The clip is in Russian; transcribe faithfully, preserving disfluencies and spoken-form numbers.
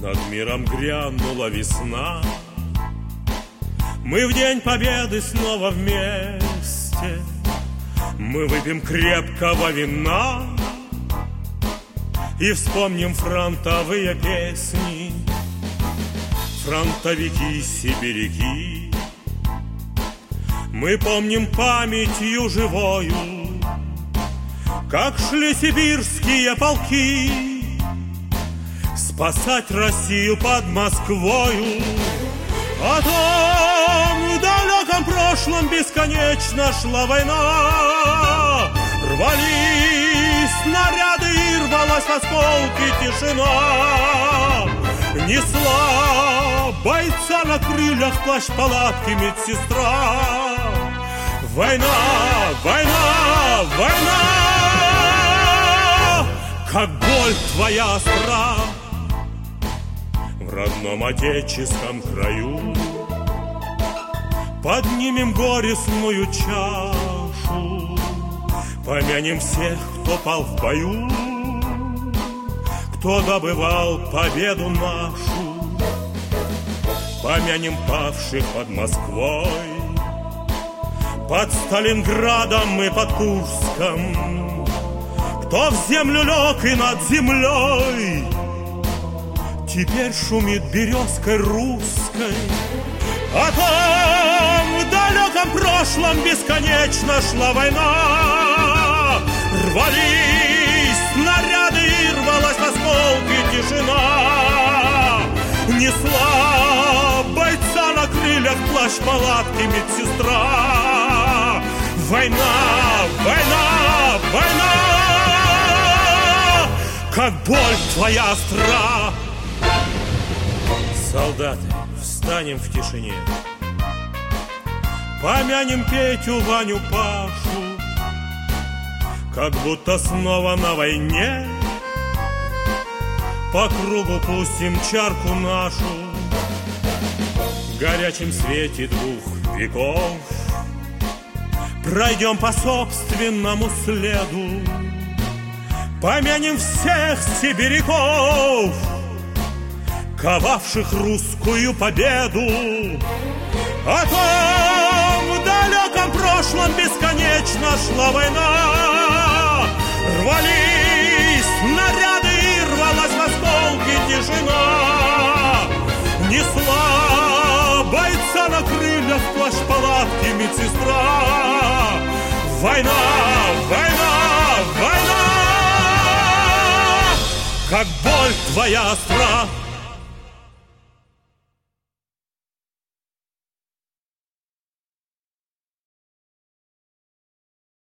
Над миром грянула весна. Мы в день победы снова вместе. Мы выпьем крепкого вина и вспомним фронтовые песни. Фронтовики, сибиряки. Мы помним памятью живою, как шли сибирские полки спасать Россию под Москвою. А там в далеком прошлом бесконечно шла война. Рвались снаряды и рвалась в осколки тишина. Несла бойца на крыльях плащ-палатки медсестра. Война, война, война, как боль твоя остра. В родном отеческом краю поднимем горестную чашу, помянем всех, кто пал в бою, кто добывал победу нашу. Помянем павших под Москвой, под Сталинградом и под Курском, кто в землю лег и над землей теперь шумит березкой русской. А там в далеком прошлом бесконечно шла война. Рвались снаряды и рвалась в осколки тишина. Несла бойца на крыльях плащ-палатки медсестра. Война, война, война, как боль твоя остра. Солдаты, встанем в тишине, помянем Петю, Ваню, Пашу, как будто снова на войне. По кругу пустим чарку нашу в горячем свете двух веков. Пройдем по собственному следу, помянем всех сибиряков, ковавших русскую победу. А там в далеком прошлом бесконечно шла война. Рвались снаряды и рвалась в осколки тишина. Несла бойца на крыльях плащ-палатки медсестра. Война, война, война, как боль твоя остра.